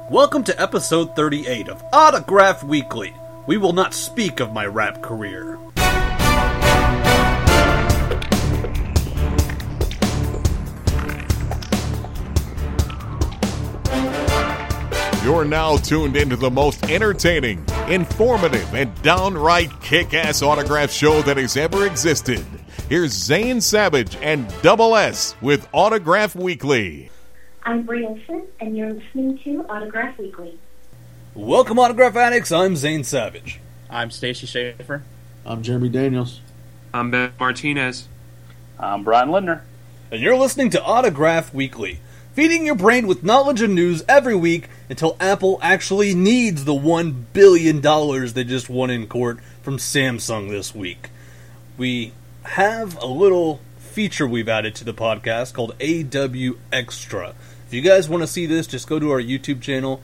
Welcome to episode 38 of Autograph Weekly. We will not speak of my rap career. You're now tuned into the most entertaining, informative, and downright kick-ass autograph show that has ever existed. Here's Zane Savage and Double S with Autograph Weekly. I'm Brie Olson, and you're listening to Autograph Weekly. Welcome, Autograph Addicts. I'm Zane Savage. I'm Stacy Schaefer. I'm Jeremy Daniels. I'm Ben Martinez. I'm Brian Lindner. And you're listening to Autograph Weekly, feeding your brain with knowledge and news every week until Apple actually needs the $1 billion they just won in court from Samsung this week. We have a little feature we've added to the podcast called AW Extra. If you guys want to see this, just go to our YouTube channel,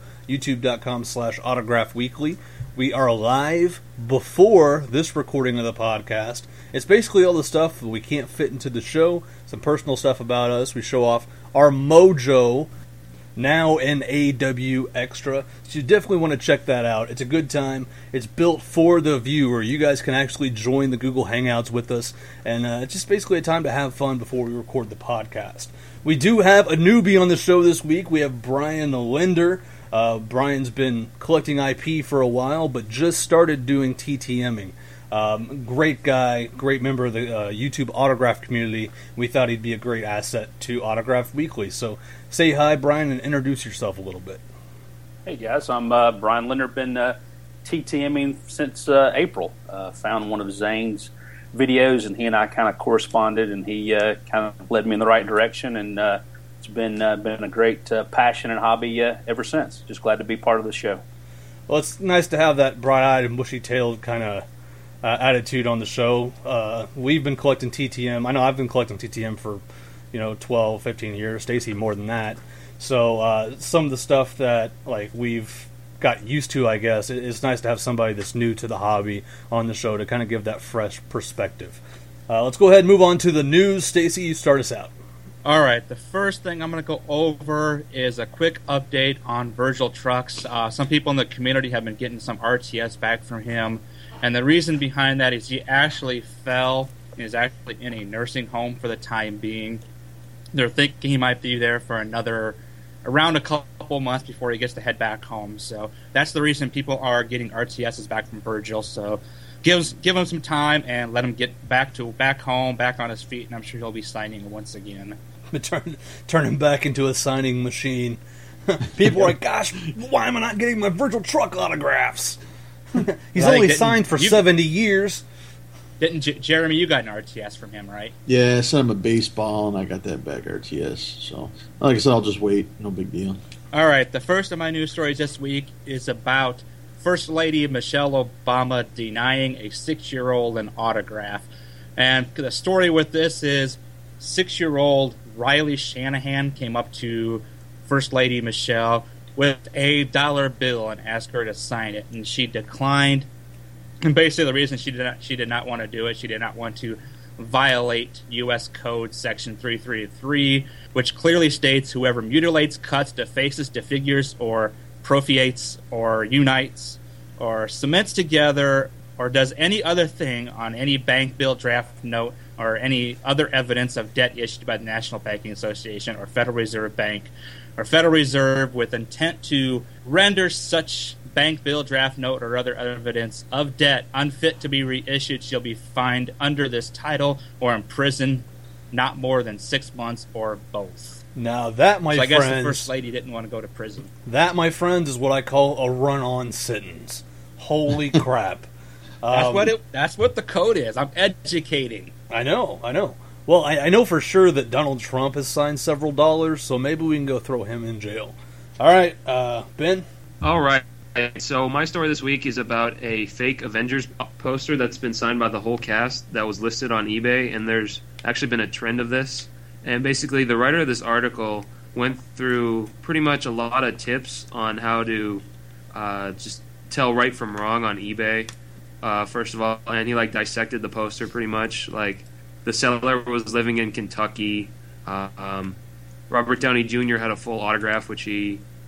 youtube.com/autographweekly. We are live before this recording of the podcast. It's basically all the stuff that we can't fit into the show, some personal stuff about us. We show off our mojo now in AW Extra. So you definitely want to check that out. It's a good time. It's built for the viewer. You guys can actually join the Google Hangouts with us, and it's just basically a time to have fun before we record the podcast. We do have a newbie on the show this week. We have Brian Linder. Brian's been collecting IP for a while, but just started doing TTMing. Great guy, great member of the YouTube autograph community. We thought he'd be a great asset to Autograph Weekly. So say hi, Brian, and introduce yourself a little bit. Hey guys, I'm Brian Linder. Been TTMing since April. Found one of Zane's videos, and he and I kind of corresponded, and he kind of led me in the right direction, and it's been a great passion and hobby ever since. Just glad to be part of the show. Well, it's nice to have that bright-eyed and bushy-tailed kind of attitude on the show. We've been collecting TTM. I know I've been collecting TTM for 12, 15 years. Stacy more than that. So some of the stuff that we've got used to, I guess, it's nice to have somebody that's new to the hobby on the show to kind of give that fresh perspective. Let's go ahead and move on to the news. Stacy, you start us out. All right, the first thing I'm going to go over is a quick update on Virgil Trucks. Some people in the community have been getting some RTS back from him, and the reason behind that is he actually fell and is actually in a nursing home for the time being. They're thinking he might be there for around a couple months before he gets to head back home. So that's the reason people are getting RTSs back from Virgil. So give him some time and let him get back home, back on his feet, and I'm sure he'll be signing once again. Turn him back into a signing machine. People are like, gosh, why am I not getting my Virgil Truck autographs? He's only signed for 70 years. Didn't Jeremy, you got an RTS from him, right? Yeah, I sent him a baseball, and I got that back RTS. So, like I said, I'll just wait. No big deal. All right, the first of my news stories this week is about First Lady Michelle Obama denying a 6-year-old an autograph. And the story with this is 6-year-old Riley Shanahan came up to First Lady Michelle with a dollar bill and asked her to sign it, and she declined. And basically the reason she did not want to do it, she did not want to violate U.S. Code Section 333, which clearly states whoever mutilates, cuts, defaces, defigures, or prophiates, or unites, or cements together, or does any other thing on any bank bill, draft note, or any other evidence of debt issued by the National Banking Association or Federal Reserve Bank, or Federal Reserve with intent to render such bank bill, draft note, or other evidence of debt unfit to be reissued shall be fined under this title or imprisoned not more than 6 months or both. Now that, my friends... I guess the First Lady didn't want to go to prison. That, my friends, is what I call a run-on sentence. Holy crap. That's what the code is. I'm educating. I know. Well, I know for sure that Donald Trump has signed several dollars, so maybe we can go throw him in jail. All right, Ben? All right. So my story this week is about a fake Avengers poster that's been signed by the whole cast that was listed on eBay, and there's actually been a trend of this. And basically the writer of this article went through pretty much a lot of tips on how to just tell right from wrong on eBay. First of all, and he dissected the poster pretty much. The seller was living in Kentucky. Robert Downey Jr. had a full autograph, which he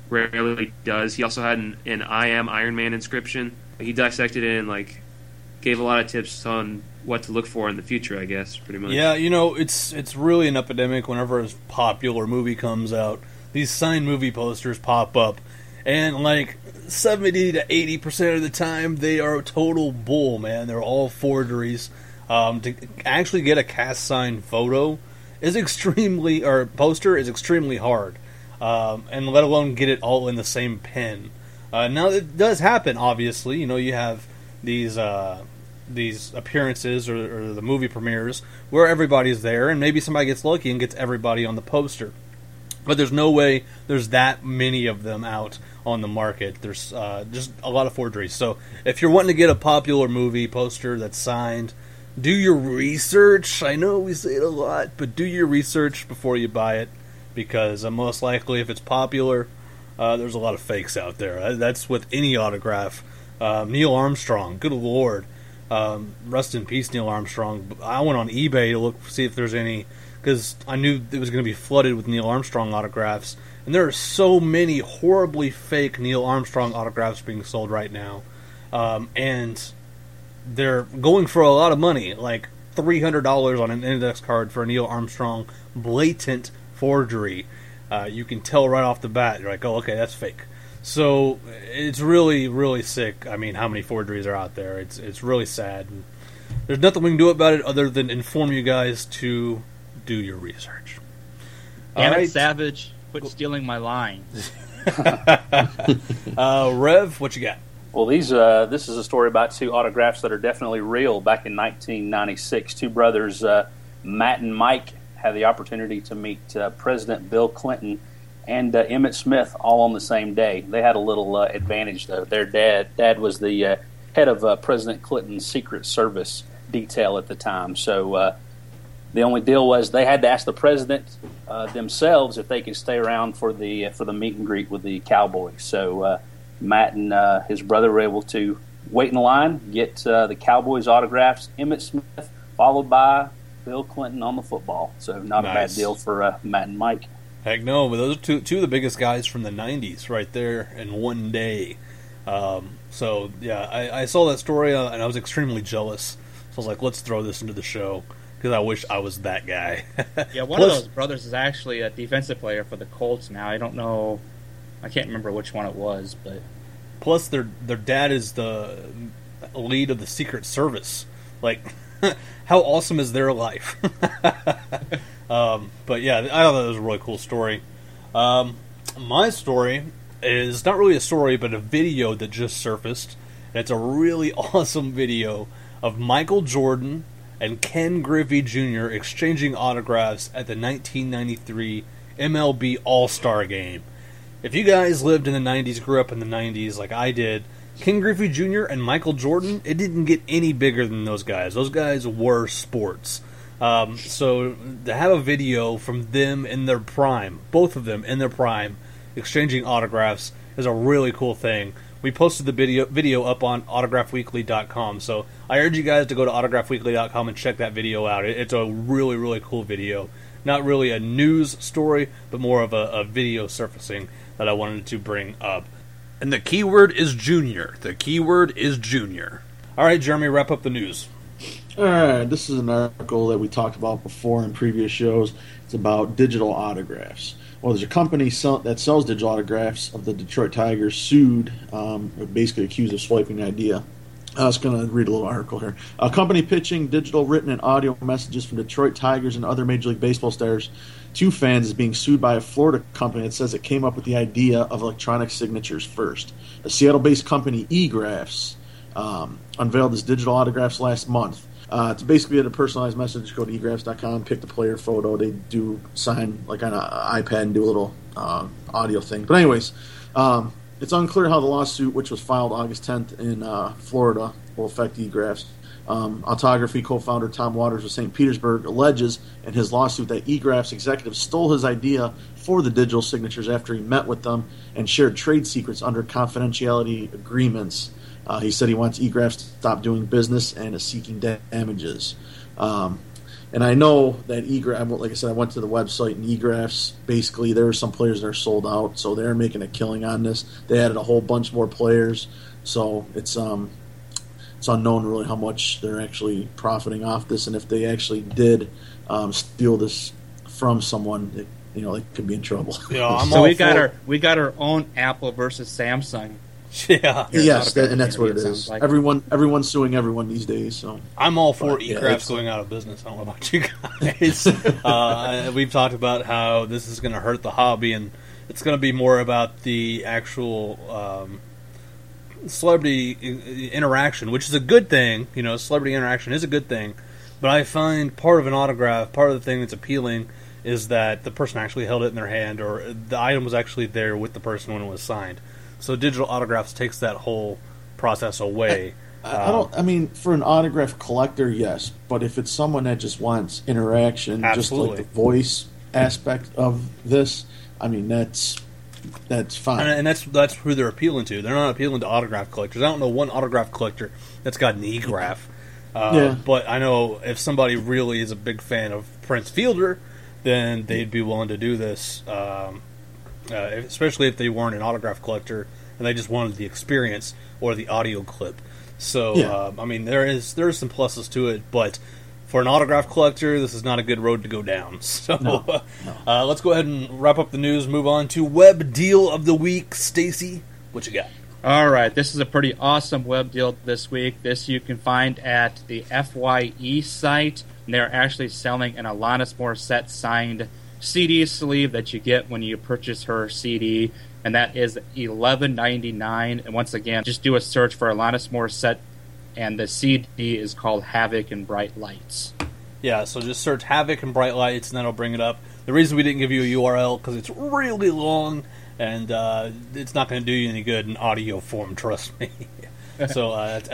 rarely does. He also had an I am Iron Man inscription. He dissected it and like gave a lot of tips on what to look for in the future, I guess, pretty much. Yeah, it's really an epidemic whenever a popular movie comes out. These signed movie posters pop up, and like 70 to 80% of the time, they are total bull, man. They're all forgeries. To actually get a cast signed photo poster is extremely hard, and let alone get it all in the same pen. Now it does happen, obviously. You have these appearances or the movie premieres where everybody's there, and maybe somebody gets lucky and gets everybody on the poster. But there's no way there's that many of them out on the market. There's just a lot of forgeries. So if you're wanting to get a popular movie poster that's signed, do your research. I know we say it a lot, but do your research before you buy it, because most likely if it's popular, there's a lot of fakes out there. That's with any autograph. Neil Armstrong, good Lord. Rest in peace, Neil Armstrong. I went on eBay to see if there's any, because I knew it was going to be flooded with Neil Armstrong autographs. And there are so many horribly fake Neil Armstrong autographs being sold right now. And they're going for a lot of money, like $300 on an index card for a Neil Armstrong blatant forgery. You can tell right off the bat. You're like, oh, okay, that's fake. So it's really, really sick. I mean, how many forgeries are out there? It's really sad. And there's nothing we can do about it other than inform you guys to do your research. Damn it, Savage! Quit stealing my lines. Rev, what you got? Well, this is a story about two autographs that are definitely real. Back in 1996, two brothers, Matt and Mike, had the opportunity to meet President Bill Clinton and Emmitt Smith all on the same day. They had a little advantage, though. Their dad was the head of President Clinton's Secret Service detail at the time. So the only deal was they had to ask the president themselves if they could stay around for the meet and greet with the Cowboys. So Matt and his brother were able to wait in the line, get the Cowboys autographs, Emmitt Smith, followed by Bill Clinton on the football. So not a bad deal for Matt and Mike. Heck no, but those are two of the biggest guys from the 90s right there in one day. So, yeah, I saw that story and I was extremely jealous. So I was like, let's throw this into the show because I wish I was that guy. Yeah, one of those brothers is actually a defensive player for the Colts now. I don't know. I can't remember which one it was, but... Plus, their dad is the lead of the Secret Service. Like, how awesome is their life? But yeah, I thought that was a really cool story. My story is not really a story, but a video that just surfaced. And it's a really awesome video of Michael Jordan and Ken Griffey Jr. exchanging autographs at the 1993 MLB All-Star Game. If you guys lived in the 90s, grew up in the 90s like I did, Ken Griffey Jr. and Michael Jordan, it didn't get any bigger than those guys. Those guys were sports. So to have a video from them in their prime, both of them in their prime, exchanging autographs is a really cool thing. We posted the video up on autographweekly.com, so I urge you guys to go to autographweekly.com and check that video out. It's a really, really cool video. Not really a news story, but more of a video surfacing that I wanted to bring up. And the keyword is junior. The keyword is junior. All right, Jeremy, wrap up the news. All right, this is an article that we talked about before in previous shows. It's about digital autographs. Well, there's a company that sells digital autographs of the Detroit Tigers sued, basically accused of swiping the idea. I was going to read a little article here. A company pitching digital, written, and audio messages from Detroit Tigers and other Major League Baseball stars to fans is being sued by a Florida company that says it came up with the idea of electronic signatures first. A Seattle-based company, eGraphs, unveiled its digital autographs last month. To basically get a personalized message, go to egraphs.com, pick the player photo. They do sign like on an iPad and do a little audio thing. But anyways, it's unclear how the lawsuit, which was filed August 10th in Florida, will affect eGraphs. Autography co-founder Tom Waters of St. Petersburg alleges in his lawsuit that eGraphs executives stole his idea for the digital signatures after he met with them and shared trade secrets under confidentiality agreements. He said he wants eGraphs to stop doing business and is seeking damages. And I know that eGraph, like I said, I went to the website, and eGraphs, basically there are some players that are sold out, so they're making a killing on this. They added a whole bunch more players, so it's unknown really how much they're actually profiting off this, and if they actually did steal this from someone, they could be in trouble. Yeah, so we got our own Apple versus Samsung. Yeah. Yes, and that's what it sounds is. like. Everyone's suing everyone these days. So I'm all for yeah, eGraphs going out of business. I don't know about you guys. We've talked about how this is going to hurt the hobby, and it's going to be more about the actual celebrity interaction, which is a good thing. Celebrity interaction is a good thing. But I find part of an autograph, part of the thing that's appealing, is that the person actually held it in their hand, or the item was actually there with the person when it was signed. So digital autographs takes that whole process away. I mean, for an autograph collector, yes. But if it's someone that just wants interaction, Absolutely. just like the voice aspect of this, I mean, that's fine. And that's who they're appealing to. They're not appealing to autograph collectors. I don't know one autograph collector that's got an eGraph. But I know if somebody really is a big fan of Prince Fielder, then they'd be willing to do this, especially if they weren't an autograph collector and they just wanted the experience or the audio clip. So, I mean, there is some pluses to it, but for an autograph collector, this is not a good road to go down. So, No. Let's go ahead and wrap up the news, move on to Web Deal of the Week. Stacy, what you got? All right, this is a pretty awesome web deal this week. This you can find at the FYE site. And they're actually selling an Alanis Morissette signed CD sleeve that you get when you purchase her CD, and that is $11.99. And once again, just do a search for Alanis Morissette, and the CD is called Havoc and Bright Lights. Yeah, so just search Havoc and Bright Lights, and that'll bring it up. The reason we didn't give you a URL because it's really long, and it's not going to do you any good in audio form, trust me. So it's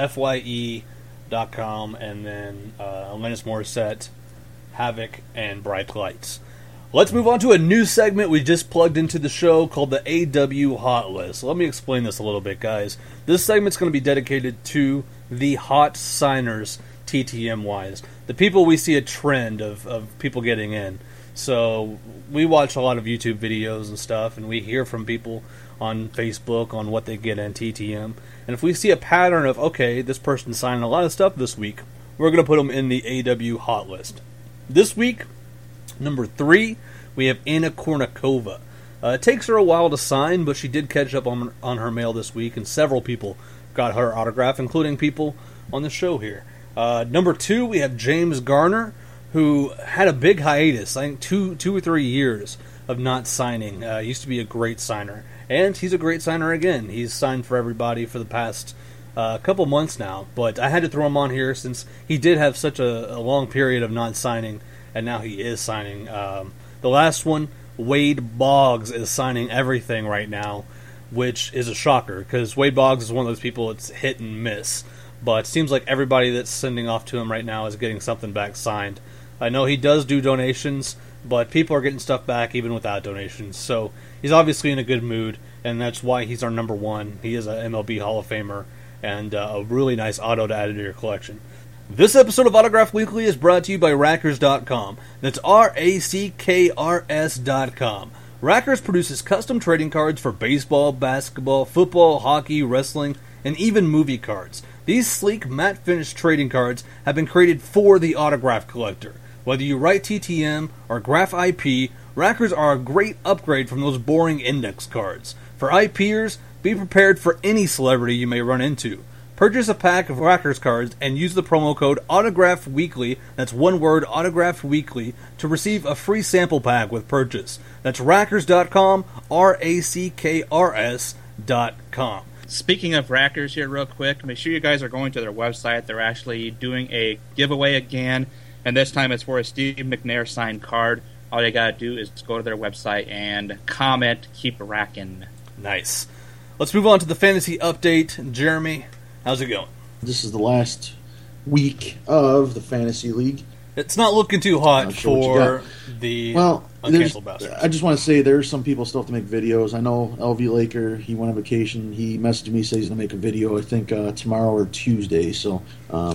FYE.com, and then Alanis Morissette, Havoc, and Bright Lights. Let's move on to a new segment we just plugged into the show called the AW Hot List. Let me explain this a little bit, guys. This segment's going to be dedicated to the hot signers, TTM-wise. The people we see a trend of people getting in. So we watch a lot of YouTube videos and stuff, and we hear from people on Facebook on what they get in TTM. And if we see a pattern of, okay, this person signed a lot of stuff this week, we're going to put them in the AW Hot List. This week, number 3, we have Anna Kournikova. It takes her a while to sign, but she did catch up on her mail this week, and several people got her autograph, including people on the show here. Number 2, we have James Garner, who had a big hiatus, I think 2 or 3 years of not signing. Used to be a great signer, and he's a great signer again. He's signed for everybody for the past couple months now, but I had to throw him on here since he did have such a long period of not signing, and now he is signing. The last one, Wade Boggs, is signing everything right now, which is a shocker, because Wade Boggs is one of those people that's hit and miss, but it seems like everybody that's sending off to him right now is getting something back signed. I know he does do donations, but people are getting stuff back even without donations, so he's obviously in a good mood, and that's why he's our number 1. He is a MLB Hall of Famer, and a really nice auto to add to your collection. This episode of Autograph Weekly is brought to you by Rackers.com. That's RACKRS.com. Rackers produces custom trading cards for baseball, basketball, football, hockey, wrestling, and even movie cards. These sleek, matte-finished trading cards have been created for the autograph collector. Whether you write TTM or graph IP, Rackers are a great upgrade from those boring index cards. For IPers, be prepared for any celebrity you may run into. Purchase a pack of Rackers cards and use the promo code AutographWeekly, that's one word, AutographWeekly, to receive a free sample pack with purchase. That's Rackers.com, RACKRS.com. Speaking of Rackers here real quick, make sure you guys are going to their website. They're actually doing a giveaway again, and this time it's for a Steve McNair signed card. All you gotta do is go to their website and comment, keep racking. Nice. Let's move on to the fantasy update. Jeremy, how's it going? This is the last week of the Fantasy League. It's not looking too hot Not sure what you for got. the There's- uncanceled bastards. I just want to say there's some people still have to make videos. I know LV Laker, he went on vacation. He messaged me, said he's going to make a video, I think, tomorrow or Tuesday. So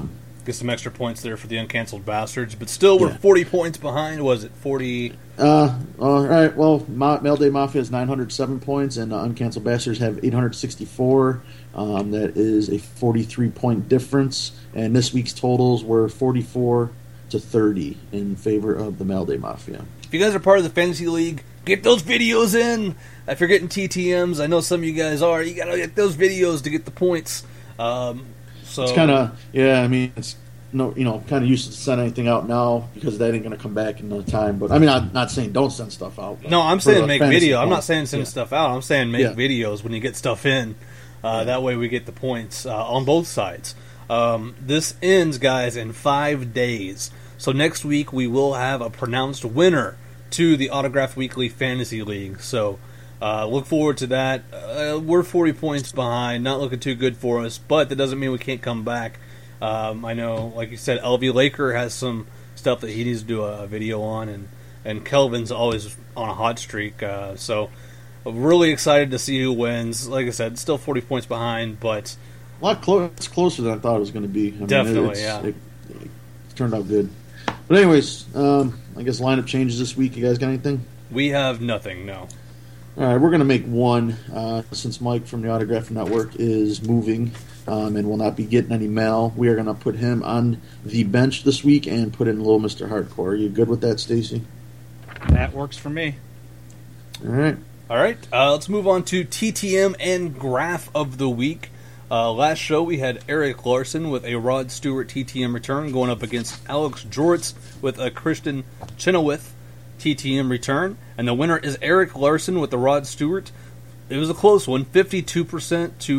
get some extra points there for the Uncanceled Bastards. But still, we're Yeah. 40 points behind. Was it 40? All right. Well, Mail Day Mafia has 907 points, and Uncanceled Bastards have 864. That is a 43-point difference. And this week's totals were 44 to 30 in favor of the Mail Day Mafia. If you guys are part of the Fantasy League, get those videos in. If you're getting TTMs, I know some of you guys are. You got to get those videos to get the points. So It's kind of, yeah, I mean, it's kind of useless to send anything out now because that ain't going to come back in no time. But I mean, I'm not saying don't send stuff out. No, I'm for saying the make fantasy video. I'm not points. saying send Yeah. stuff out. I'm saying make Yeah. videos when you get stuff in. That way we get the points on both sides. This ends, guys, in 5 days. So next week we will have a pronounced winner to the Autograph Weekly Fantasy League. So look forward to that. We're 40 points behind. Not looking too good for us, but that doesn't mean we can't come back. I know, like you said, LV Laker has some stuff that he needs to do a video on, and Kelvin's always on a hot streak. So I'm really excited to see who wins. Like I said, still 40 points behind, but It's closer than I thought it was going to be. I mean, Definitely, it turned out good. But anyways, I guess lineup changes this week. You guys got anything? we have nothing, no. All right, we're going to make one since Mike from the Autograph Network is moving and will not be getting any mail. We are going to put him on the bench this week and put in Little Mr. Hardcore. Are you good with that, Stacy? That works for me. All right. All right, let's move on to TTM and Graph of the Week. Last show we had Eric Larson with a Rod Stewart TTM return going up against Alex Joritz with a Christian Chenoweth TTM return. And the winner is Eric Larson with the Rod Stewart. It was a close one, 52% to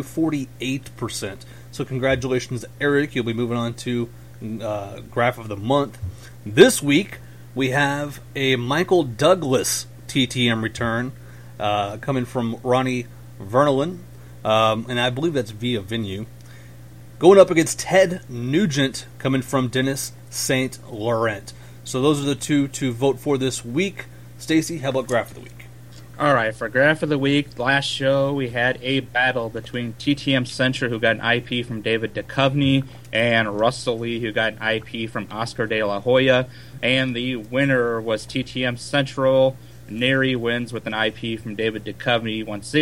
48%. So congratulations, Eric. You'll be moving on to Graph of the Month. This week we have a Michael Douglas TTM return coming from Ronnie Vernolin. And I believe that's via venue. Going up against Ted Nugent, coming from Dennis St. Laurent. So those are the two to vote for this week. Stacy, how about Graph of the Week? All right, for Graph of the Week, last show we had a battle between TTM Central, who got an IP from David Duchovny, and Russell Lee, who got an IP from Oscar De La Hoya. And the winner was TTM Central. Neri wins with an IP from David Duchovny,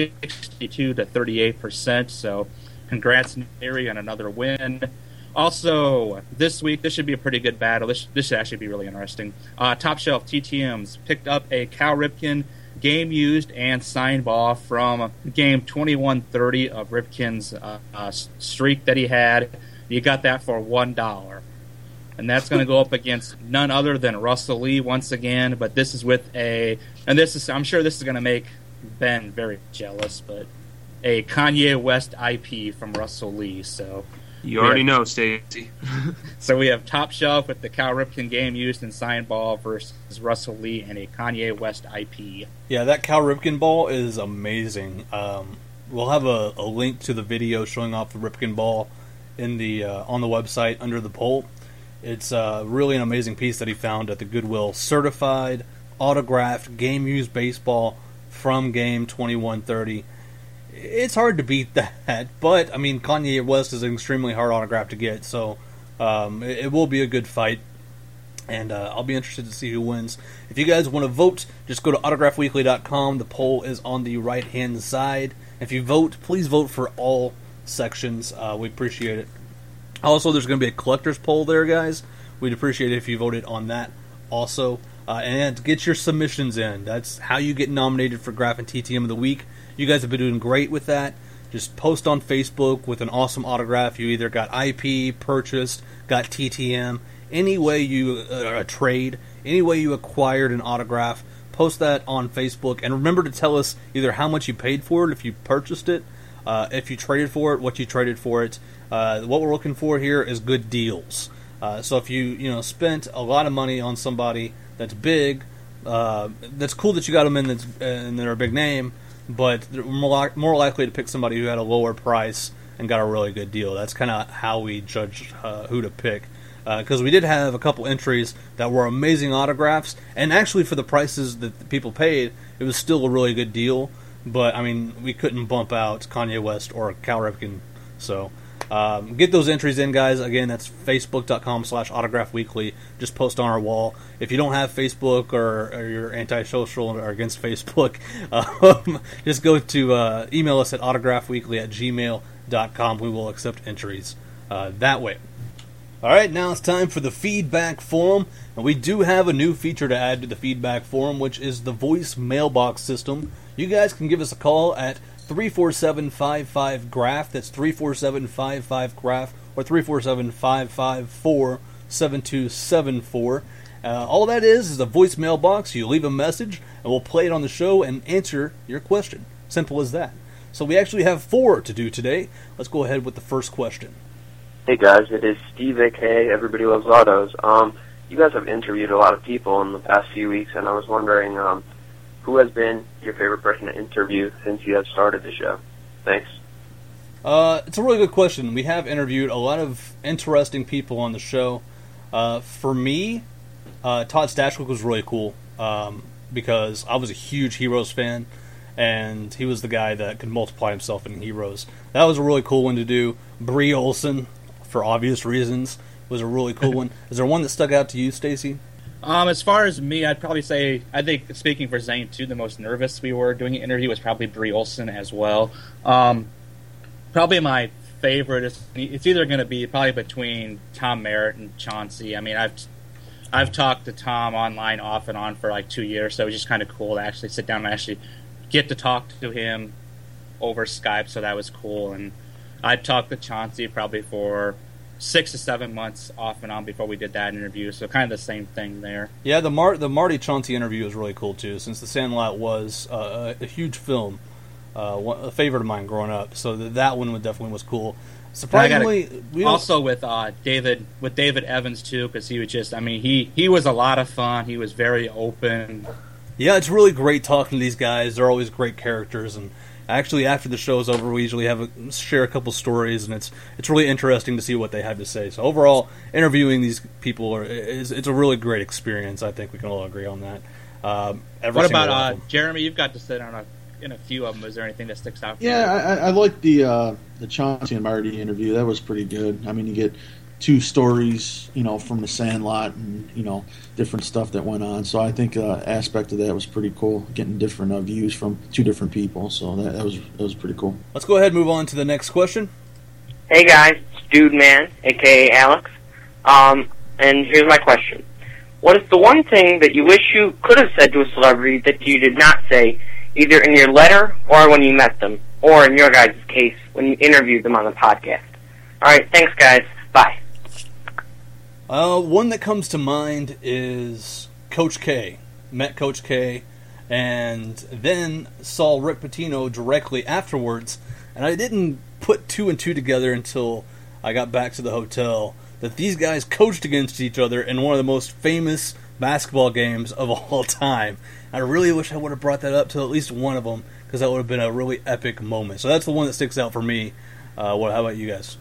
162 to 38%. So, congrats, Neri, on another win. Also, this week, this should be a pretty good battle. This should actually be really interesting. Top Shelf TTMs picked up a Cal Ripken game used and signed ball from game 2130 of Ripken's streak that he had. You got that for $1. And that's going to go up against none other than Russell Lee once again. But this is with I'm sure this is going to make Ben very jealous, but a Kanye West IP from Russell Lee. So You already know, Stacy. So we have Top Shelf with the Cal Ripken game used and signed ball versus Russell Lee and a Kanye West IP. Yeah, that Cal Ripken ball is amazing. We'll have a link to the video showing off the Ripken ball in the on the website under the poll. It's really an amazing piece that he found at the Goodwill. Certified, autographed, game-used baseball from game 2130. It's hard to beat that, but, I mean, Kanye West is an extremely hard autograph to get, so it will be a good fight, and I'll be interested to see who wins. If you guys want to vote, just go to autographweekly.com. The poll is on the right-hand side. If you vote, please vote for all sections. We appreciate it. Also, there's going to be a collector's poll there, guys. We'd appreciate it if you voted on that also. And get your submissions in. That's how you get nominated for Graph and TTM of the Week. You guys have been doing great with that. Just post on Facebook with an awesome autograph. You either got IP, purchased, got TTM. Any way you a trade, any way you acquired an autograph, post that on Facebook. And remember to tell us either how much you paid for it if you purchased it, if you traded for it, what you traded for it. What we're looking for here is good deals. So if you spent a lot of money on somebody that's big, that's cool that you got them in and they're a big name, but they're more likely to pick somebody who had a lower price and got a really good deal. That's kind of how we judge who to pick. Because we did have a couple entries that were amazing autographs, and actually for the prices that the people paid, it was still a really good deal. But, I mean, we couldn't bump out Kanye West or Cal Ripken. So, Get those entries in, guys. Again, that's facebook.com/autographweekly. Just post on our wall. If you don't have Facebook or you're antisocial or against Facebook, just go to email us at autographweekly@gmail.com. We will accept entries that way. All right, now it's time for the feedback forum. And we do have a new feature to add to the feedback forum, which is the voice mailbox system. You guys can give us a call at 347-55-GRAPH. That's 347-55-GRAPH or 347-554-7274. All that is a voice mailbox. You leave a message, and we'll play it on the show and answer your question. Simple as that. So we actually have 4 to do today. Let's go ahead with the first question. Hey guys, it is Steve, aka Everybody Loves Autos. You guys have interviewed a lot of people in the past few weeks, and I was wondering who has been your favorite person to interview since you have started the show? Thanks. It's a really good question. We have interviewed a lot of interesting people on the show. For me, Todd Stashwick was really cool because I was a huge Heroes fan, and he was the guy that could multiply himself in Heroes. That was a really cool one to do. Bree Olson, for obvious reasons, was a really cool one. Is there one that stuck out to you, Stacy? As far as me, I'd probably say, I think speaking for Zane too, the most nervous we were doing an interview was probably Bree Olson as well. Probably my favorite is, it's either going to be probably between Tom Merritt and Chauncey. I mean, I've talked to Tom online off and on for like 2 years, so it was just kind of cool to actually sit down and actually get to talk to him over Skype, so that was cool. And I talked to Chauncey probably for 6 to 7 months off and on before we did that interview, so kind of the same thing there. Yeah, the Marty Chauncey interview was really cool too, since The Sandlot was a huge film, a favorite of mine growing up. So that one definitely was cool. Surprisingly, also with David Evans too, because he was just, I mean, he was a lot of fun. He was very open. Yeah, it's really great talking to these guys. They're always great characters, and actually, after the show's over, we usually share a couple stories, and it's really interesting to see what they have to say. So overall, interviewing these people it's a really great experience. I think we can all agree on that. What about Jeremy? You've got to sit in a few of them. Is there anything that sticks out? Yeah, I like the Chauncey and Marty interview. That was pretty good. I mean, you get 2 stories, from the Sandlot and, different stuff that went on. So I think aspect of that was pretty cool, getting different views from 2 different people. So that was pretty cool. Let's go ahead and move on to the next question. Hey guys, it's Dude Man, aka Alex. And here's my question. What is the one thing that you wish you could have said to a celebrity that you did not say, either in your letter or when you met them, or in your guys' case, when you interviewed them on the podcast? Alright, thanks guys. Bye. One that comes to mind is Coach K. Met Coach K, and then saw Rick Pitino directly afterwards, and I didn't put 2 and 2 together until I got back to the hotel, that these guys coached against each other in one of the most famous basketball games of all time. I really wish I would have brought that up to at least one of them, because that would have been a really epic moment. So that's the one that sticks out for me. How about you guys?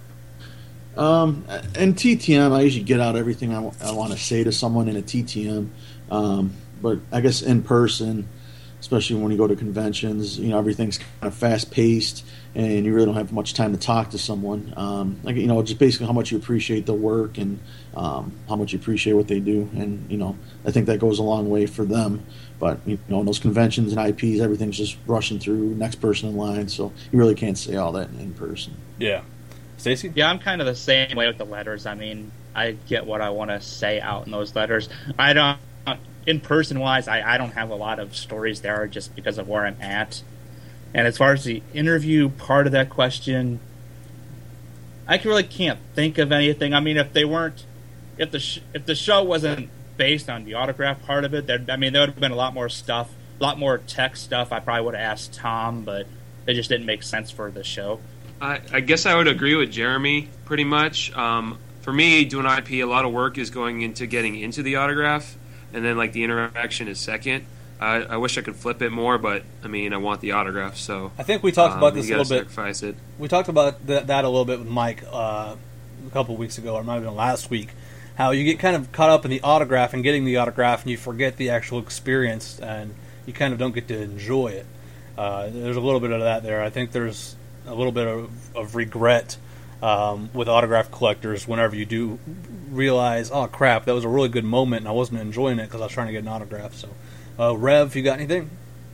In TTM, I usually get out everything I want to say to someone in a TTM. But I guess in person, especially when you go to conventions, everything's kind of fast paced, and you really don't have much time to talk to someone. Just basically how much you appreciate the work and how much you appreciate what they do, and I think that goes a long way for them. But in those conventions and IPs, everything's just rushing through, next person in line, so you really can't say all that in person. Yeah. Stacey? Yeah, I'm kind of the same way with the letters. I mean, I get what I want to say out in those letters. I don't, in person wise, I don't have a lot of stories there just because of where I'm at. And as far as the interview part of that question, I really can't think of anything. I mean, if the show wasn't based on the autograph part of it, there would have been a lot more stuff, a lot more tech stuff. I probably would have asked Tom, but it just didn't make sense for the show. I guess I would agree with Jeremy pretty much. For me, doing IP, a lot of work is going into getting into the autograph, and then the interaction is second. I wish I could flip it more, but I want the autograph. So I think we talked about this a little bit. Sacrifice it. We talked about that a little bit with Mike a couple of weeks ago, or it might have been last week. How you get kind of caught up in the autograph and getting the autograph, and you forget the actual experience, and you kind of don't get to enjoy it. There's a little bit of that there. I think there's a little bit of regret with autograph collectors whenever you do realize, oh crap, that was a really good moment and I wasn't enjoying it because I was trying to get an autograph. So, Rev, you got anything?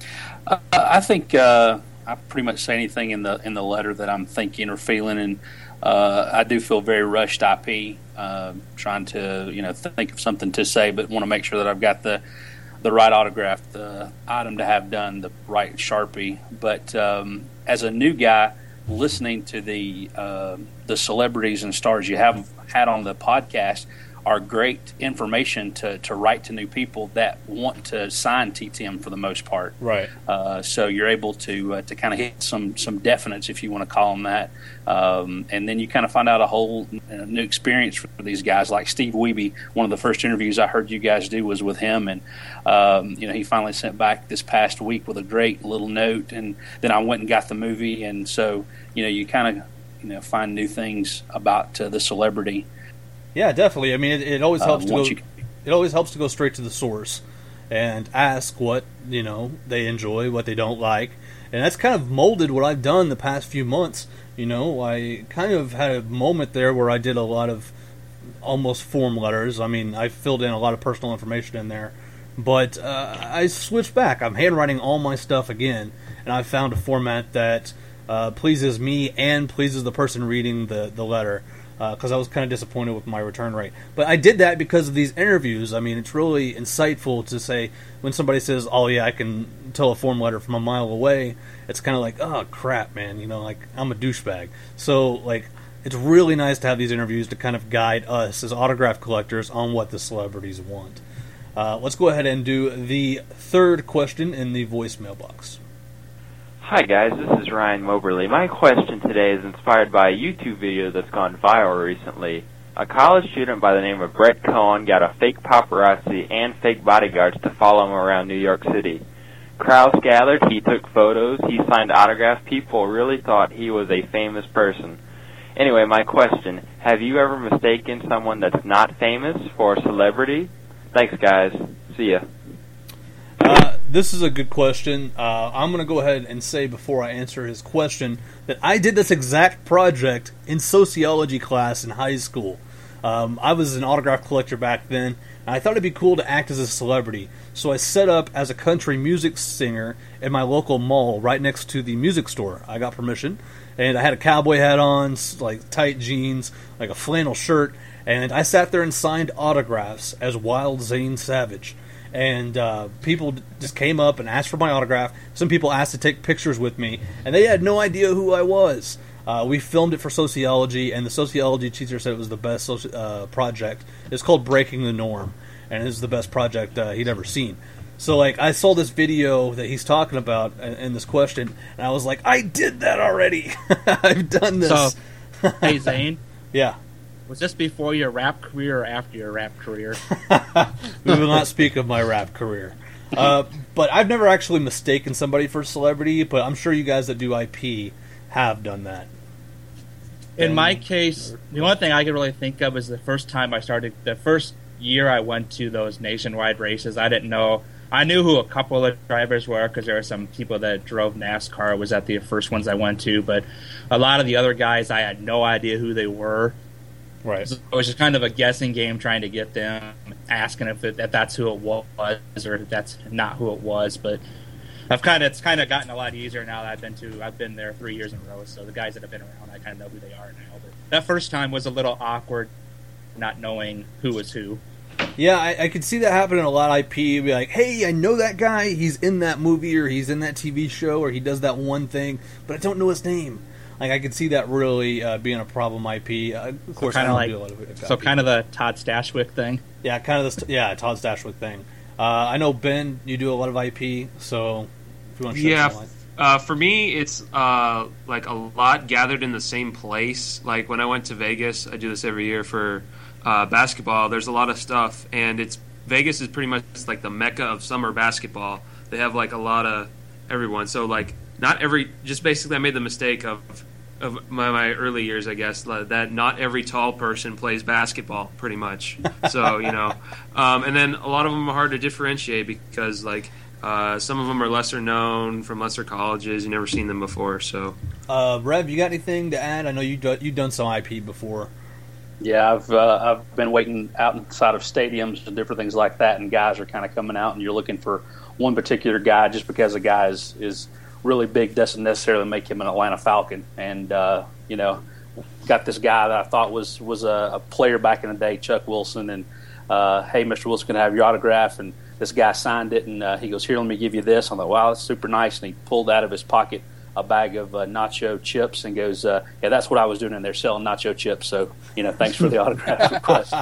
I think I pretty much say anything in the letter that I'm thinking or feeling, and I do feel very rushed IP, trying to think of something to say, but want to make sure that I've got the right autograph, the item to have done, the right Sharpie. But as a new guy, listening to the celebrities and stars you have had on the podcast are great information to write to new people that want to sign TTM for the most part. Right. So you're able to kind of hit some definites, if you want to call them that, and then you kind of find out a whole new experience for these guys. Like Steve Wiebe, one of the first interviews I heard you guys do was with him, and he finally sent back this past week with a great little note, and then I went and got the movie, and so you kind of find new things about the celebrity. Yeah, definitely. I mean, it always helps to go. It always helps to go straight to the source and ask what they enjoy, what they don't like, and that's kind of molded what I've done the past few months. I kind of had a moment there where I did a lot of almost form letters. I mean, I filled in a lot of personal information in there, but I switched back. I'm handwriting all my stuff again, and I found a format that pleases me and pleases the person reading the letter. Because I was kind of disappointed with my return rate. But I did that because of these interviews. I mean, it's really insightful to say, when somebody says, oh yeah, I can tell a form letter from a mile away, it's kind of like, oh crap, man, I'm a douchebag. So, it's really nice to have these interviews to kind of guide us as autograph collectors on what the celebrities want. Let's go ahead and do the third question in the voicemail box. Hi guys, this is Ryan Moberly. My question today is inspired by a YouTube video that's gone viral recently. A college student by the name of Brett Cohen got a fake paparazzi and fake bodyguards to follow him around New York City. Crowds gathered, he took photos, he signed autographs, people really thought he was a famous person. Anyway, my question, have you ever mistaken someone that's not famous for a celebrity? Thanks guys, see ya. This is a good question. I'm going to go ahead and say before I answer his question that I did this exact project in sociology class in high school. I was an autograph collector back then, and I thought it'd be cool to act as a celebrity. So I set up as a country music singer in my local mall right next to the music store. I got permission, and I had a cowboy hat on, tight jeans, a flannel shirt, and I sat there and signed autographs as Wild Zane Savage. And people just came up and asked for my autograph. Some people asked to take pictures with me, and they had no idea who I was. We filmed it for sociology, and the sociology teacher said it was the best project. It's called Breaking the Norm, and it's the best project he'd ever seen. So, I saw this video that he's talking about in this question, and I was like, I did that already. I've done this. So, hey, Zane. Yeah. Was this before your rap career or after your rap career? We will not speak of my rap career. But I've never actually mistaken somebody for a celebrity, but I'm sure you guys that do IP have done that. In my case, the only thing I can really think of is the first year I went to those nationwide races, I didn't know. I knew who a couple of drivers were because there were some people that drove NASCAR. Was at the first ones I went to, but a lot of the other guys, I had no idea who they were. Right. So it was just kind of a guessing game trying to get them, asking if that's who it was or if that's not who it was. But it's kind of gotten a lot easier now that I've been there 3 years in a row. So the guys that have been around, I kind of know who they are now. But that first time was a little awkward, not knowing who was who. Yeah, I could see that happening a lot. IP be like, hey, I know that guy. He's in that movie or he's in that TV show or he does that one thing, but I don't know his name. I could see that really being a problem. IP, of course, kind I don't do a lot of it. So kind of the Todd Stashwick thing. Yeah, kind of Todd Stashwick thing. I know Ben, you do a lot of IP, so if you want to share some for me, it's a lot gathered in the same place. Like when I went to Vegas, I do this every year for basketball. There's a lot of stuff, and Vegas is pretty much like the mecca of summer basketball. They have a lot of everyone. So basically I made the mistake of my early years, I guess, that not every tall person plays basketball, pretty much. So, and then a lot of them are hard to differentiate because, some of them are lesser known from lesser colleges. You've never seen them before, so. Rev, you got anything to add? I know you've done some IP before. Yeah, I've been waiting out inside of stadiums and different things like that, and guys are kind of coming out, and you're looking for one particular guy just because a guy is really big doesn't necessarily make him an Atlanta Falcon. And got this guy that I thought was a player back in the day, Chuck Wilson, and hey, Mr. Wilson, can I have your autograph? And this guy signed it, and he goes, here, let me give you this. I'm like, wow, that's super nice. And he pulled out of his pocket a bag of nacho chips and goes, yeah, that's what I was doing in there, selling nacho chips. So, thanks for the autograph request.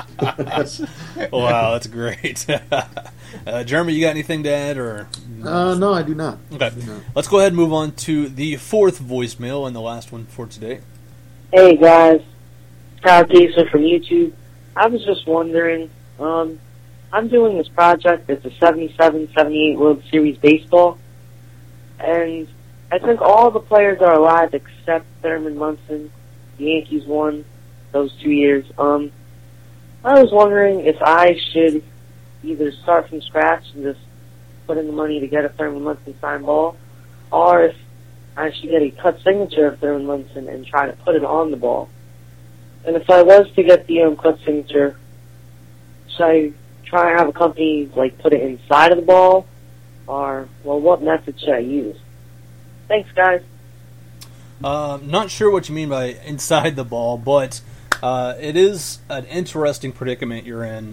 Wow, that's great. Jeremy, you got anything to add? Or no, I do not. Okay, let's go ahead and move on to the fourth voicemail and the last one for today. Hey guys, Kyle Kaiser from YouTube. I was just wondering, I'm doing this project. It's a 77-78 World Series baseball, and I think all the players are alive except Thurman Munson. The Yankees won those 2 years. I was wondering if I should either start from scratch and just put in the money to get a Thurman Munson signed ball, or if I should get a cut signature of Thurman Munson and try to put it on the ball. And if I was to get the cut signature, should I try and have a company put it inside of the ball, or what method should I use? Thanks, guys. Not sure what you mean by inside the ball, but it is an interesting predicament you're in.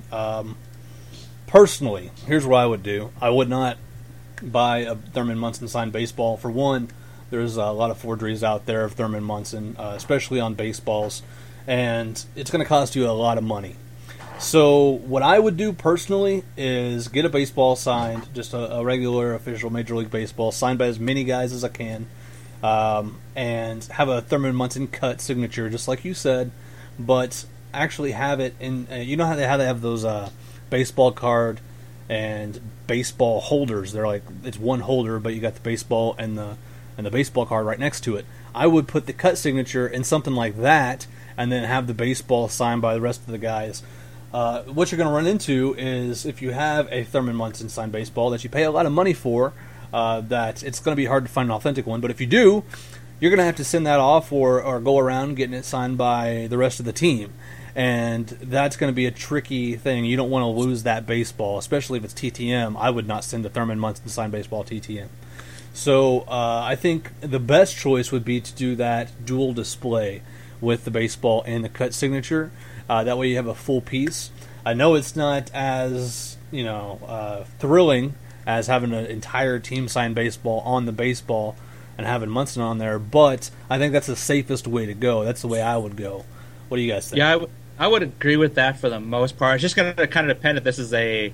Personally, here's what I would do. I would not buy a Thurman Munson signed baseball. For one, there's a lot of forgeries out there of Thurman Munson, especially on baseballs, and it's going to cost you a lot of money. So what I would do personally is get a baseball signed, just a regular official Major League Baseball, signed by as many guys as I can, and have a Thurman Munson cut signature, just like you said, but actually have it in, you know how they have those baseball card and baseball holders. They're like, it's one holder, but you got the baseball and the baseball card right next to it. I would put the cut signature in something like that, and then have the baseball signed by the rest of the guys. What you're going to run into is if you have a Thurman Munson signed baseball that you pay a lot of money for, that it's going to be hard to find an authentic one. But if you do, you're going to have to send that off or go around getting it signed by the rest of the team. And that's going to be a tricky thing. You don't want to lose that baseball, especially if it's TTM. I would not send a Thurman Munson signed baseball TTM. So I think the best choice would be to do that dual display with the baseball and the cut signature. That way you have a full piece. I know it's not as thrilling as having an entire team signed baseball on the baseball and having Munson on there, but I think that's the safest way to go. That's the way I would go. What do you guys think? Yeah, I would agree with that for the most part. It's just going to kind of depend if this is a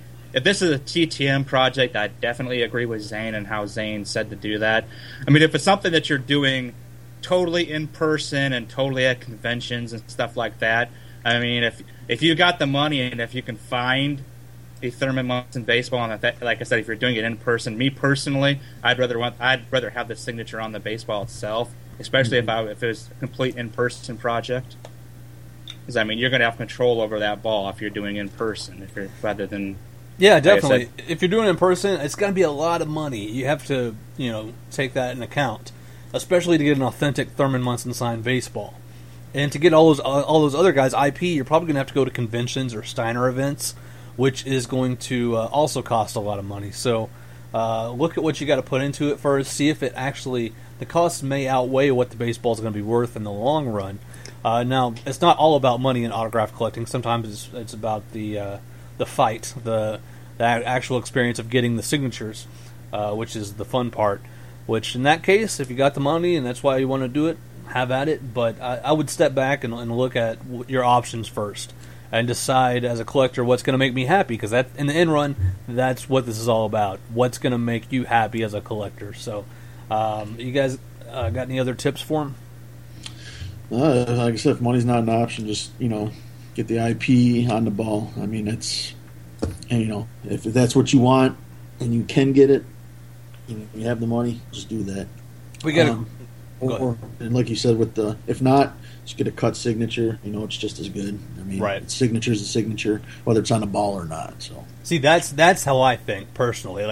TTM project. I definitely agree with Zane and how Zane said to do that. I mean, if it's something that you're doing totally in person and totally at conventions and stuff like that, I mean, if you got the money and if you can find a Thurman Munson baseball, and that, like I said, if you're doing it in person, me personally, I'd rather have the signature on the baseball itself, especially if it was a complete in person project. Because I mean, you're going to have control over that ball if you're doing in person, rather than. Yeah, definitely. If you're doing it in person, it's going to be a lot of money. You have to, take that into account, especially to get an authentic Thurman Munson signed baseball. And to get all those other guys' IP, you're probably going to have to go to conventions or Steiner events, which is going to also cost a lot of money. So look at what you got to put into it first. See if it actually, the costs may outweigh what the baseball is going to be worth in the long run. Now, it's not all about money in autograph collecting. Sometimes it's about the fight, the actual experience of getting the signatures, which is the fun part. Which, in that case, if you got the money and that's why you want to do it, have at it. But I would step back and look at your options first and decide as a collector what's going to make me happy, because that, in the end run, that's what this is all about. What's going to make you happy as a collector. So, you guys got any other tips for him? Like I said, if money's not an option, just get the IP on the ball. I mean, if that's what you want and you can get it, you have the money, just do that. We got and like you said, if not, just get a cut signature. It's just as good. I mean, right. Signature's a signature, whether it's on a ball or not. So see, that's how I think personally. Like,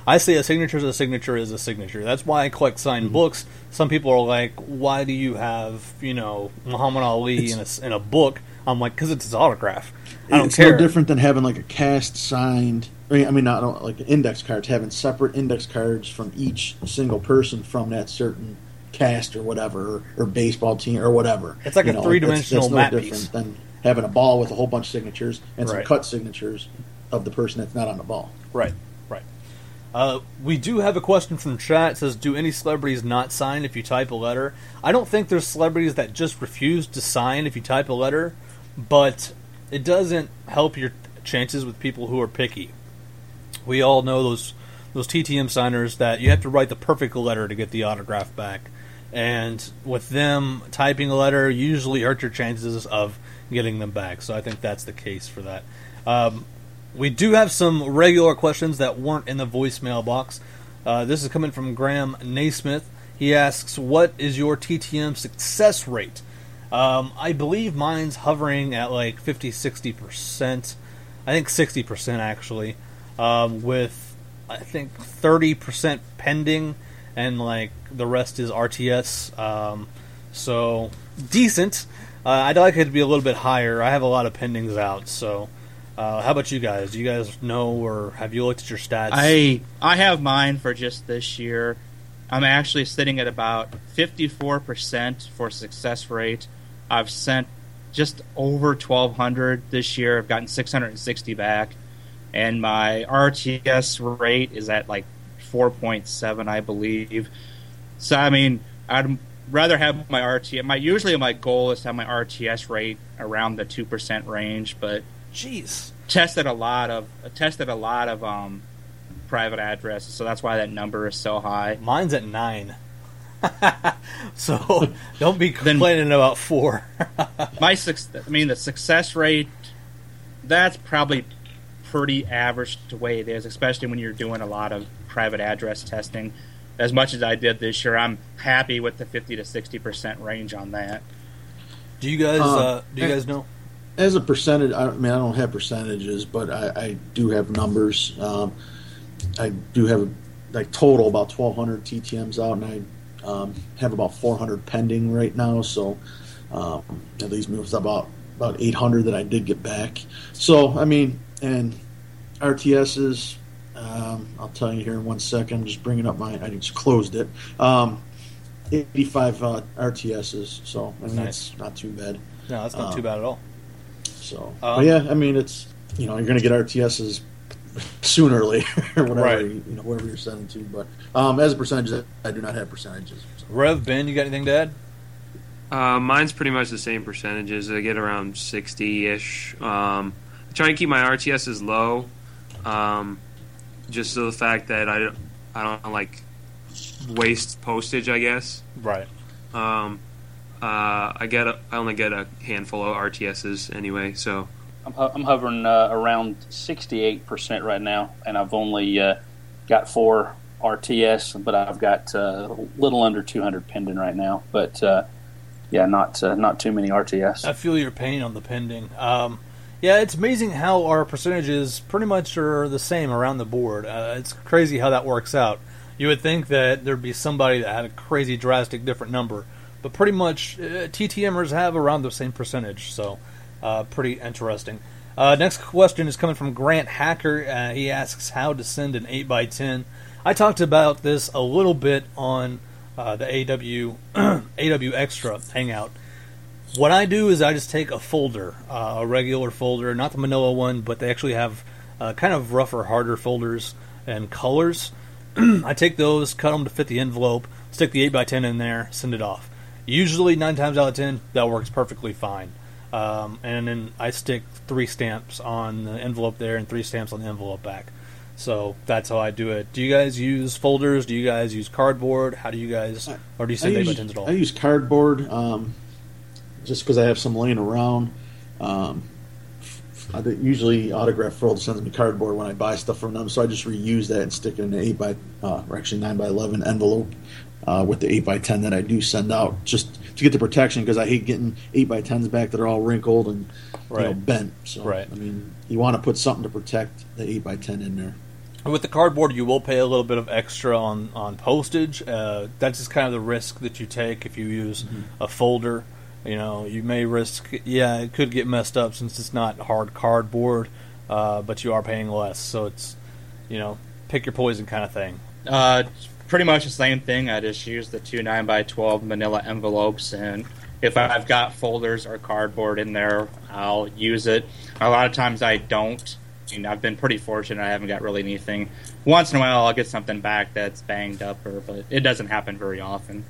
I say a signature is a signature is a signature. That's why I collect signed books. Some people are like, why do you have, Muhammad Ali in a book? I'm like, because it's his autograph. I don't care. It's no different than having like a cast signed. Not like index cards. Having separate index cards from each single person from that certain cast or whatever, or baseball team or whatever. It's like a three-dimensional map piece. That's no different than having a ball with a whole bunch of signatures and some cut signatures of the person that's not on the ball. Right. We do have a question from chat. It says, do any celebrities not sign if you type a letter? I don't think there's celebrities that just refuse to sign if you type a letter, but it doesn't help your chances with people who are picky. We all know those TTM signers that you have to write the perfect letter to get the autograph back. And with them, typing a letter usually hurts your chances of getting them back. So I think that's the case for that. We do have some regular questions that weren't in the voicemail box. This is coming from Graham Naismith. He asks, what is your TTM success rate? I believe mine's hovering at like 50-60%. I think 60% actually. With, I think, 30% pending, and like the rest is RTS. So, decent. I'd like it to be a little bit higher. I have a lot of pendings out, so... how about you guys? Do you guys know, or have you looked at your stats? I have mine for just this year. I'm actually sitting at about 54% for success rate. I've sent just over 1,200 this year. I've gotten 660 back. And my RTS rate is at like 4.7, I believe. So, I mean, I'd rather have my RTS. Usually my goal is to have my RTS rate around the 2% range, but... Jeez. Tested a lot of private addresses, so that's why that number is so high. Mine's at 9. So don't be complaining about 4. The success rate, that's probably pretty average the way it is, especially when you're doing a lot of private address testing. As much as I did this year, I'm happy with the 50 to 60% range on that. Do you guys know? As a percentage, I don't have percentages, but I do have numbers. I do have like total about 1,200 TTMs out, and I have about 400 pending right now. So at least moves about 800 that I did get back. So and RTSs, I'll tell you here in 1 second. I'm just bringing up I just closed it. 85 RTSs. So nice. That's not too bad. No, that's not too bad at all. So, but yeah, it's you're going to get RTSs sooner or later, or whatever right. Whoever you're sending to. But as a percentage, I do not have percentages. So. Rev, Ben, you got anything to add? Mine's pretty much the same percentages. I get around 60-ish. I try and keep my RTSs low, just so the fact that I don't like waste postage, I guess. Right. I only get a handful of RTSs anyway, so I'm hovering around 68% right now, and I've only got 4 RTS, but I've got a little under 200 pending right now. But not too many RTS. I feel your pain on the pending. Yeah, it's amazing how our percentages pretty much are the same around the board. It's crazy how that works out. You would think that there'd be somebody that had a crazy, drastic, different number. But pretty much, TTMers have around the same percentage, so pretty interesting. Next question is coming from Grant Hacker. He asks how to send an 8x10. I talked about this a little bit on the AW Extra Hangout. What I do is I just take a folder, a regular folder, not the manila one, but they actually have kind of rougher, harder folders and colors. I take those, cut them to fit the envelope, stick the 8x10 in there, send it off. Usually, 9 times out of 10, that works perfectly fine. And then I stick 3 stamps on the envelope there and 3 stamps on the envelope back. So that's how I do it. Do you guys use folders? Do you guys use cardboard? How do you guys, or do you send 8x10s at all? I use cardboard just because I have some laying around. Usually Autograph World sends me cardboard when I buy stuff from them, so I just reuse that and stick it in an 9x11 envelope. With the 8x10 that I do send out, just to get the protection, because I hate getting 8x10s back that are all wrinkled and bent. So, right. you want to put something to protect the 8x10 in there. With the cardboard, you will pay a little bit of extra on postage. That's just kind of the risk that you take if you use a folder. You know, you may risk, it could get messed up since it's not hard cardboard, but you are paying less. So it's, pick your poison kind of thing. Pretty much the same thing. I just use the 2 9x12 manila envelopes, and if I've got folders or cardboard in there, I'll use it. A lot of times I don't. I've been pretty fortunate. I haven't got really anything. Once in a while, I'll get something back that's banged up, but it doesn't happen very often.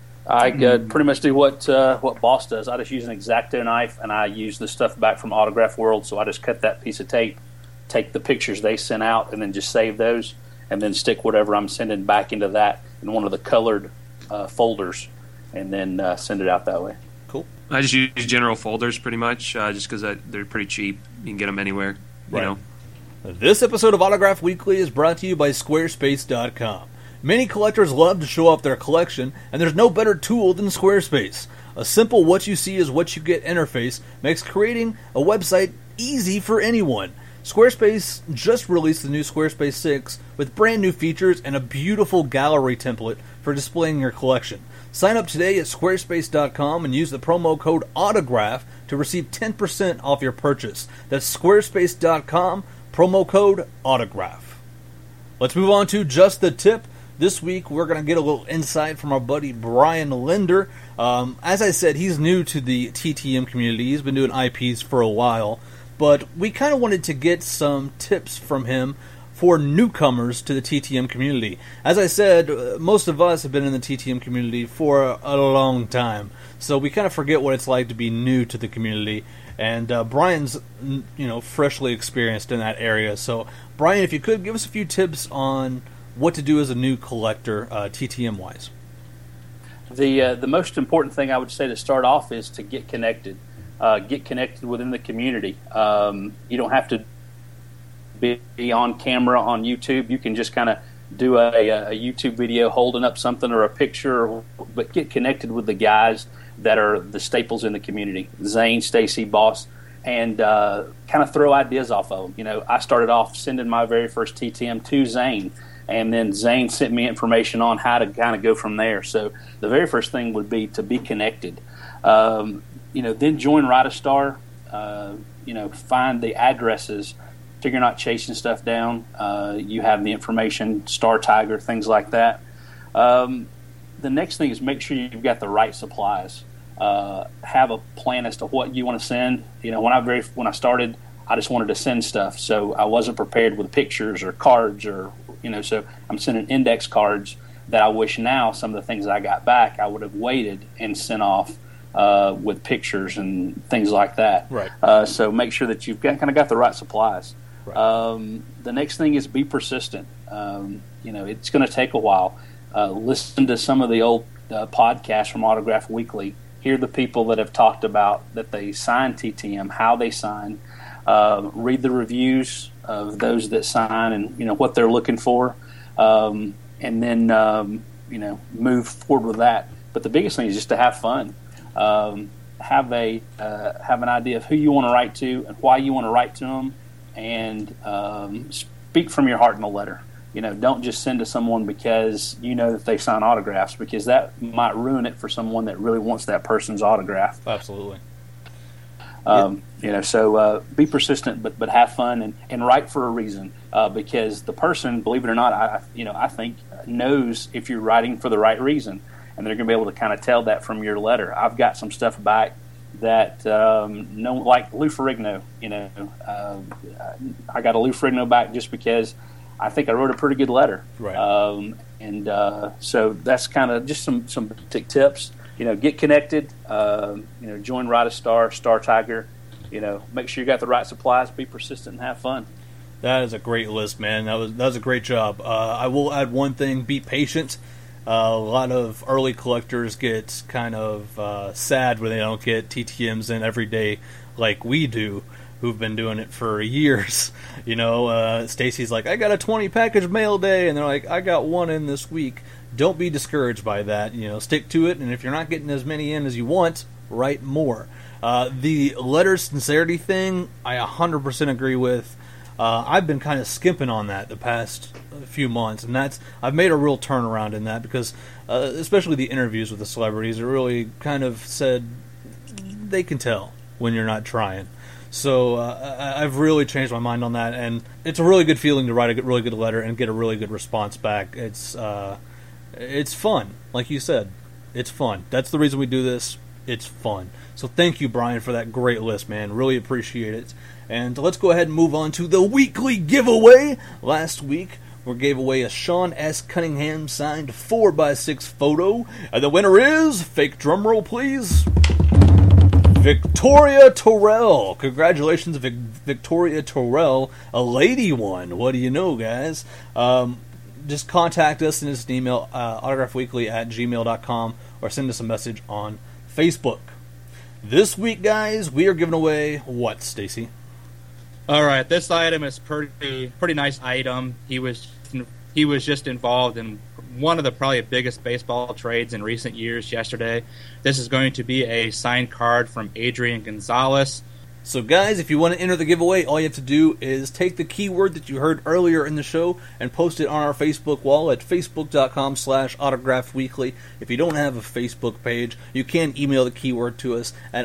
I pretty much do what Boss does. I just use an X-Acto knife, and I use the stuff back from Autograph World. So I just cut that piece of tape, take the pictures they sent out, and then just save those, and then stick whatever I'm sending back into that in one of the colored folders, and then send it out that way. Cool. I just use general folders pretty much, just because they're pretty cheap. You can get them anywhere. Right. This episode of Autograph Weekly is brought to you by Squarespace.com. Many collectors love to show off their collection, and there's no better tool than Squarespace. A simple what you see is what you get interface makes creating a website easy for anyone. Squarespace just released the new Squarespace 6 with brand new features and a beautiful gallery template for displaying your collection. Sign up today at squarespace.com and use the promo code AUTOGRAPH to receive 10% off your purchase. That's squarespace.com, promo code AUTOGRAPH. Let's move on to Just the Tip. This week we're going to get a little insight from our buddy Brian Linder. As I said, he's new to the TTM community. He's been doing IPs for a while, but we kind of wanted to get some tips from him for newcomers to the TTM community. As I said, most of us have been in the TTM community for a long time, so we kind of forget what it's like to be new to the community. And Brian's, freshly experienced in that area. So, Brian, if you could give us a few tips on what to do as a new collector, TTM-wise. The most important thing I would say to start off is to get connected. Get connected within the community. You don't have to be on camera on YouTube. You can just kind of do a YouTube video holding up something or a picture, but get connected with the guys that are the staples in the community, Zane, Stacy, Boss, and kind of throw ideas off of them. I started off sending my very first TTM to Zane, and then Zane sent me information on how to kind of go from there. So the very first thing would be to be connected. Then join Write-A-Star, find the addresses. So you're not chasing stuff down. You have the information, Star Tiger, things like that. The next thing is make sure you've got the right supplies. Have a plan as to what you want to send. When I started, I just wanted to send stuff, so I wasn't prepared with pictures or cards or So I'm sending index cards that I wish now some of the things I got back I would have waited and sent off with pictures and things like that. Right. So make sure that you've kind of got the right supplies. Right. The next thing is be persistent. It's going to take a while. Listen to some of the old podcasts from Autograph Weekly. Hear the people that have talked about that they sign TTM, how they sign. Read the reviews of those that sign and what they're looking for, and then move forward with that. But the biggest thing is just to have fun. Have an idea of who you want to write to and why you want to write to them, and speak from your heart in a letter. Don't just send to someone because that they sign autographs, because that might ruin it for someone that really wants that person's autograph. Absolutely. So be persistent, but have fun and write for a reason, because the person, believe it or not, I think knows if you're writing for the right reason, and they're going to be able to kind of tell that from your letter. I've got some stuff back that like Lou Ferrigno. I got a Lou Ferrigno back just because I think I wrote a pretty good letter. Right. So that's kind of just some basic tips. Get connected. Join Write-A-Star, Star Tiger. Make sure you got the right supplies. Be persistent and have fun. That is a great list, man. That was a great job. I will add one thing: be patient. A lot of early collectors get kind of sad when they don't get TTMs in every day like we do, who've been doing it for years. Stacy's like, I got a 20 package mail day, and they're like, I got one in this week. Don't be discouraged by that. Stick to it, and if you're not getting as many in as you want, write more. The letter sincerity thing, I 100% agree with. I've been kind of skimping on that the past few months, and I've made a real turnaround in that because, especially the interviews with the celebrities, it really kind of said they can tell when you're not trying. So I've really changed my mind on that, and it's a really good feeling to write a really good letter and get a really good response back. It's fun, like you said. It's fun. That's the reason we do this. It's fun. So thank you, Brian, for that great list, man. Really appreciate it. And let's go ahead and move on to the weekly giveaway. Last week, we gave away a Sean S. Cunningham signed 4x6 photo. And the winner is, fake drum roll please, Victoria Terrell. Congratulations, Victoria Terrell. A lady one. What do you know, guys? Just contact us and just email autographweekly@gmail.com or send us a message on Facebook. This week, guys, we are giving away what, Stacy? All right, this item is pretty nice item. He was just involved in one of the probably biggest baseball trades in recent years yesterday. This is going to be a signed card from Adrian Gonzalez. So guys, if you want to enter the giveaway, all you have to do is take the keyword that you heard earlier in the show and post it on our Facebook wall at facebook.com/autographweekly. If you don't have a Facebook page, you can email the keyword to us at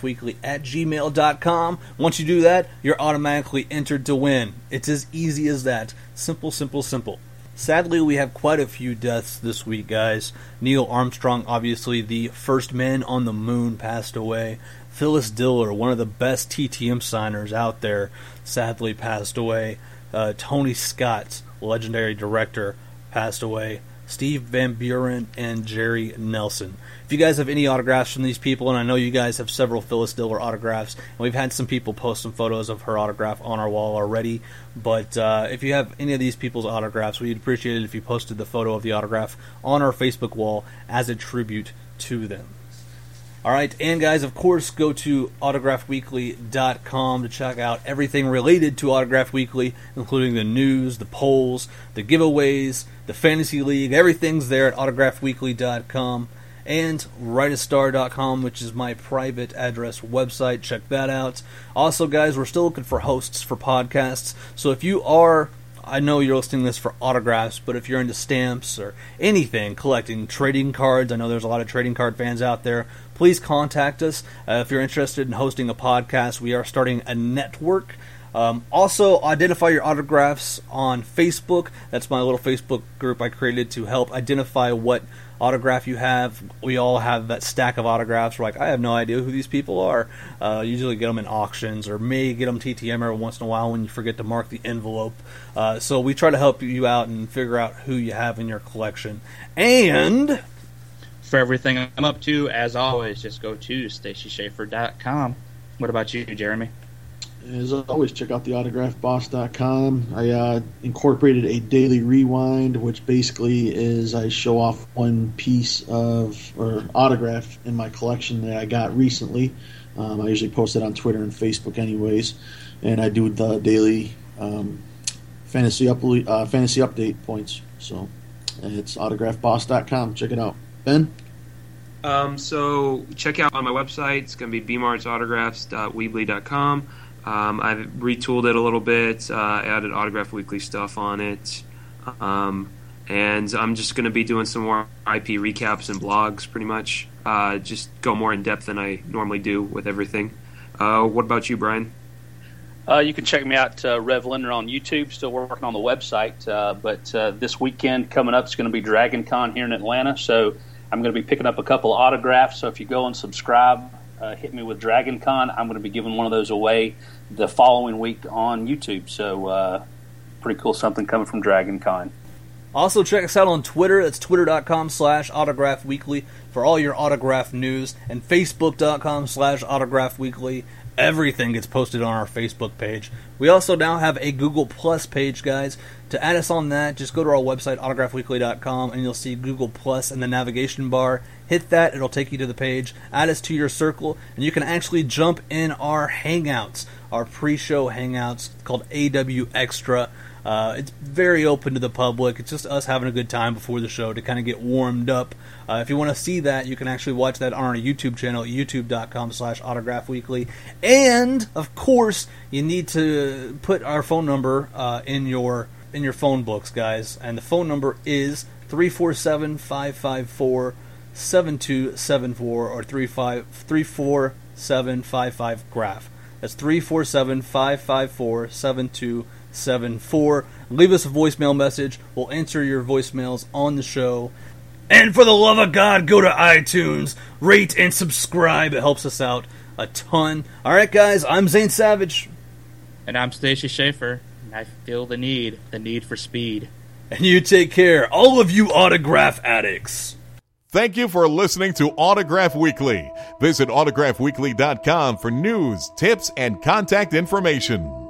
autographweekly@gmail.com. Once you do that, you're automatically entered to win. It's as easy as that. Simple, simple, simple. Sadly, we have quite a few deaths this week, guys. Neil Armstrong, obviously the first man on the moon, passed away. Phyllis Diller, one of the best TTM signers out there, sadly passed away. Tony Scott, legendary director, passed away. Steve Van Buren and Jerry Nelson. If you guys have any autographs from these people, and I know you guys have several Phyllis Diller autographs, and we've had some people post some photos of her autograph on our wall already, but if you have any of these people's autographs, we'd appreciate it if you posted the photo of the autograph on our Facebook wall as a tribute to them. Alright, and guys, of course, go to autographweekly.com to check out everything related to Autograph Weekly, including the news, the polls, the giveaways, the Fantasy League. Everything's there at autographweekly.com. And writeastar.com, which is my private address website. Check that out. Also, guys, we're still looking for hosts for podcasts. So if you are, I know you're listening to this for autographs, but if you're into stamps or anything, collecting trading cards, I know there's a lot of trading card fans out there, please contact us. If you're interested in hosting a podcast, we are starting a network. Also, identify your autographs on Facebook. That's my little Facebook group I created to help identify what autograph you have. We all have that stack of autographs. We're like, I have no idea who these people are. Usually get them in auctions or may get them TTM every once in a while when you forget to mark the envelope. So we try to help you out and figure out who you have in your collection. And for everything I'm up to, as always, just go to StacySchaefer.com. What about you, Jeremy? As always, check out the autographboss.com. I incorporated a daily rewind, which basically is I show off one piece of or autograph in my collection that I got recently. I usually post it on Twitter and Facebook anyways, and I do the daily fantasy update points. So it's autographboss.com. Check it out. Ben? So check out on my website. It's going to be bmartsautographs.weebly.com. I've retooled it a little bit, added Autograph Weekly stuff on it, and I'm just going to be doing some more IP recaps and blogs, pretty much. Just go more in depth than I normally do with everything. What about you, Brian? You can check me out, Rev Linder, on YouTube. Still working on the website, but this weekend coming up is going to be Dragon Con here in Atlanta, so I'm going to be picking up a couple autographs. So if you go and subscribe, hit me with Dragon Con. I'm going to be giving one of those away the following week on YouTube. So pretty cool something coming from Dragon Con. Also, check us out on Twitter. That's twitter.com/autographweekly for all your autograph news, and facebook.com/autographweekly. Everything gets posted on our Facebook page. We also now have a Google Plus page, guys. To add us on that, just go to our website, autographweekly.com, and you'll see Google Plus in the navigation bar. Hit that, it'll take you to the page. Add us to your circle, and you can actually jump in our Hangouts, our pre-show Hangouts called AW Extra. It's very open to the public. It's just us having a good time before the show to kind of get warmed up. If you want to see that, you can actually watch that on our YouTube channel, youtube.com/autographweekly. And, of course, you need to put our phone number in your phone books, guys. And the phone number is 347-554-7274 or 347-55-GRAPH. That's 347-554-7274. Leave us a voicemail message. We'll answer your voicemails on the show. And for the love of God, go to iTunes, rate and subscribe. It helps us out a ton. All right, guys, I'm Zane Savage. And I'm Stacy Schaefer. And I feel the need for speed. And you take care, all of you autograph addicts. Thank you for listening to Autograph Weekly. Visit autographweekly.com for news, tips, and contact information.